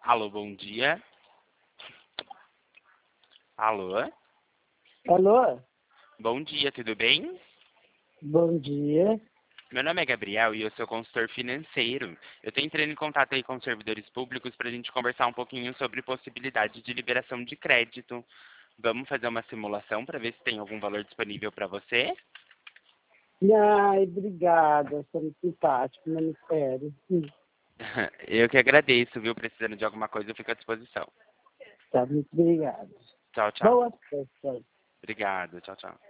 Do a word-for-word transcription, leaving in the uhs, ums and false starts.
Alô, bom dia. Alô? Alô? Bom dia, tudo bem? Bom dia. Meu nome é Gabriel e eu sou consultor financeiro. Eu estou entrando em contato aí com os servidores públicos para a gente conversar um pouquinho sobre possibilidade de liberação de crédito. Vamos fazer uma simulação para ver se tem algum valor disponível para você? Ai, obrigada, você é muito simpático, ministério. Hum, Eu que agradeço, viu? Precisando de alguma coisa, eu fico à disposição. Tá, muito obrigada. Tchau, tchau. Boas festas. Obrigado, tchau, tchau.